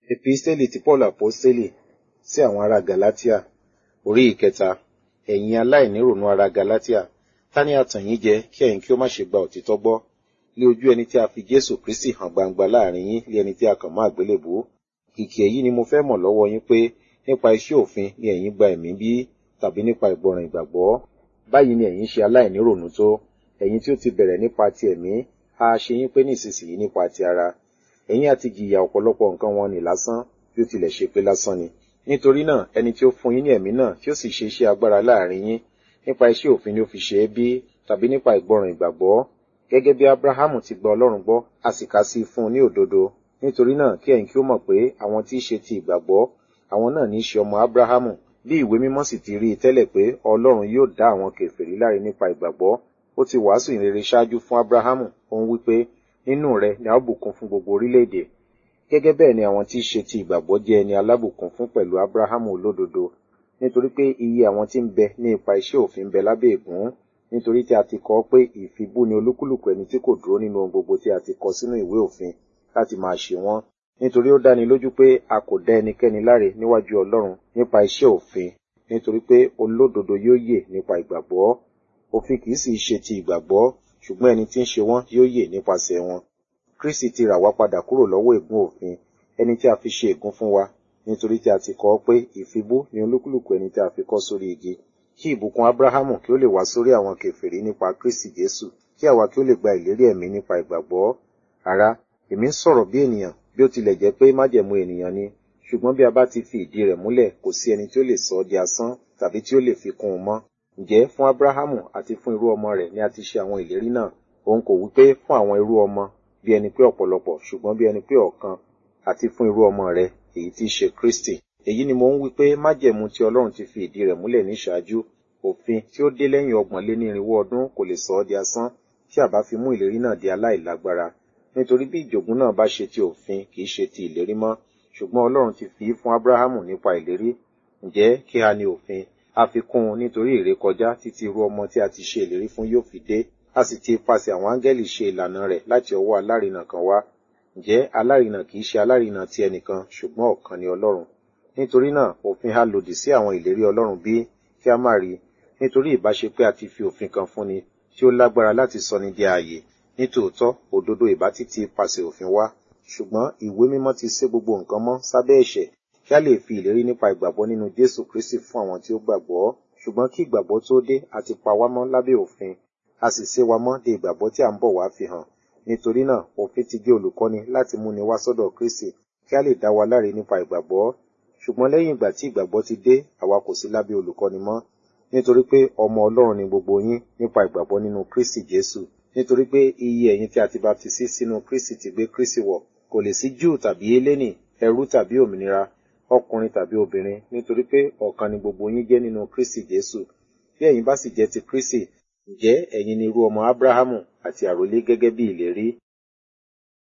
Episteli ti Paul Aposteli sí àwọn ará Galatia, orí ìkẹta. Ẹ̀yin aláìnírònú ará Galatia, ta ni a tàn yín jẹ kí ẹ̀yin kí ó má ṣe gba òtítọ́ gbọ́? Lé ojú ẹni tí a fi Jésù Kristi hàn gbangba láàrin yín lé ẹni tí a kàn mọ́ àgbélébùú. Kìkì èyí ni mo fẹ́ mọ̀ lọ́wọ́ yín pé nípa iṣẹ́ òfin ni ẹ̀yin gba ẹ̀mí bí tàbí nípa ìgbọràn ìgbàgbọ́. Báyìí ni ẹ̀yin ṣe aláìnírònú tó. Ẹ̀yin tí ó ti bẹ̀rẹ̀ nípa ti ẹ̀mí, a ṣe yín pé nísinsìnyí nípa ti ara. Ẹ̀yin àti jìyà ọ̀pọ̀lọpọ̀ nǹkan wọn ni lásán, bí ó tilẹ̀ ṣe pé lásán ni. Nítorí náà, ẹni tí ó fún yín ní ẹ̀mí náà tí ó sì ṣe iṣẹ́ agbára láàrin yín, nípa iṣẹ́ òfin ni ó fi ṣe é bí tàbí nípa ìgbọràn ìgbàgbọ́. Gẹ́gẹ́ bí Ábúráhámù ti gba Ọlọ́run gbọ́, a sì kà sí i fún un ní òdodo. Nítorí náà, kí ẹ̀yin kí ó mọ̀ pé àwọn tí í ṣe ti ìgbàgbọ́, àwọn náà ní í ṣe ọmọ Ábúráhámù, bí ìwé mímọ́ sì ti rí i tẹ́lẹ̀ pé Ọlọ́run yóò dá àwọn kèfèrí láre nípa ìgbàgbọ́. Ó ti wàásù ìrere ṣáájú fún Ábúráhámù, ó ń wí pé, nínú rẹ̀ ni a ó bùkún fún gbogbo orílẹ̀-èdè. Gẹ́gẹ́ bẹ́ẹ̀ ni àwọn tí í ṣe ti ìgbàgbọ́ jẹ́ ẹni alábùkún fún pẹ̀lú Ábúráhámù olódodo, nítorí pé iye àwọn tí ń bẹ ní ipa iṣẹ́ òfin ń bẹ lábẹ́ ègún, nítorí tí a ti kọ pé ìfibú ni olúkúlùkù ẹni tí kò dúró nínú ohun gbogbo tí a ti kọ sínú ìwé òfin láti máa ṣe wọ́n. Nítorí ó dáni lójú pé a kò dá ẹnikẹ́ni láre níwájú Ọlọ́run nípa iṣẹ́ òfin, nítorí pé olódodo yóò yè nípa ìgbàgbọ́. Òfin kìí sì ṣe ti ìgbàgbọ́, ṣùgbọ́n ẹni tí ń ṣe wọ́n yóò yè nípasẹ̀ wọn. Kristi ti rà wá padà kúrò lọ́wọ́ ègún òfin, ẹni tí a fi ṣe ègún fún wa, nítorí tí a ti kọ pé ìfibú ni olúkúlùkù ẹni tí a fi kọ́ sórí igi, kí ìbùkún Ábúráhámù kí ó lè wá sórí àwọn kèfèrí nípa Kristi Jésù, kí àwa kí ó lè gba ìlérí ẹ̀mí nípa ìgbàgbọ́. Ará, èmi ń sọ̀rọ̀ bí ènìyàn, bí ó tilẹ̀ jẹ́ pé májẹ̀mú ènìyàn ni, ṣùgbọ́n bí a bá ti fi ìdí rẹ̀ múlẹ̀, kò sí ẹni tí ó lè sọ ọ́ di asán tàbí tí ó lè fi kún un mọ́. Ǹjẹ́ fún Ábúráhámù àti fún irú ọmọ rẹ̀ ni a ti ṣe àwọn ìlérí náà? Òun kò wí pé fún àwọn irú ọmọ bí ẹni pé ọ̀pọ̀lọpọ̀, ṣùgbọ́n bí ẹni pé ọ̀kan, àti fún irú ọmọ rẹ̀, èyí tí í ṣe Kristi. Èyí ni mo ń wí pé májẹ̀mú tí Ọlọ́run ti fi ìdí rẹ̀ múlẹ̀ ní ìṣáájú, òfin tí ó dé lẹ́yìn 400 ọdún kò lè sọ ọ́ di asán, tí a bá fi mú ìlérí náà di aláìlágbára. Nítorí bí ìjogún náà bá ṣe ti òfin, kì í ṣe ti ìlérí mọ́, ṣùgbọ́n Ọlọ́run ti fi fún Ábúráhámù nípa ìlérí. Ǹjẹ́ kí ha ni òfin? A fi kún un nítorí ìrékọjá títí irú ọmọ tí a ti ṣe ìlérí fún yóò fi dé. A sì ti ipasẹ̀ àwọn áńgẹ́lì ṣe ìlànà rẹ̀ láti ọwọ́ alárinà kan wá. Ǹjẹ́ alárinà kìí ṣe alárinà ti ẹnìkan, ṣùgbọ́n ọ̀kan ni Ọlọ́run. Nítorí náà, òfin ha lòdì sí àwọn ìlérí Ọlọ́run bí? Kí a má rí. Nítorí ìbá ṣe pé a ti fi òfin kan fúnni tí ó lágbára láti sọni di ààyè. Nítòótọ́, òdodo ìbá ti ti ipasẹ̀ òfin wá. Ṣùgbọ́n ìwé mímọ́ ti sé gbogbo nǹkan mọ́ sábẹ́ ẹ̀ṣẹ̀, kí a lè fi ìlérí nípa ìgbàgbọ́ nínú Jésù Kristi fún àwọn tí ó gbàgbọ́. Ṣùgbọ́n kí ìgbàgbọ́ tó dé, a ti pa wá mọ́ lábẹ́ òfin, a sì sé wa mọ́ de ìgbàgbọ́ tí à ń bọ̀ wá fi hàn. Nítorí náà, òfin ti jẹ́ olùkọ́ni láti múni wá sọ́dọ̀ Kristi, kí a lè dá wa láre nípa ìgbàgbọ́. Ṣùgbọ́n lẹ́yìn ìgbà tí ìgbàgbọ́ ti dé, àwa kò sí lábẹ́ olùkọ́ni mọ́. Nítorí pé ọmọ Ọlọ́run ni gbogbo yín nípa ìgbàgbọ́ nínú Kristi Jésù. Nítorí pé iye ẹ̀yin tí a ti baptisí sínú Kristi ti gbé Kristi wọ̀. Kò lè sí Júù tàbí Hélénì, ẹrú tàbí òmìnira, ọkùnrin tàbí obìnrin, nítorí pé ọ̀kan ni gbogbo yín jẹ́ nínú Kristi Jésù. Bí ẹ̀yin bá sì jẹ́ ti Kristi, ǹjẹ́ ẹ̀yin ni irú ọmọ Ábúráhámù àti àrólé gẹ́gẹ́ bí ìlérí.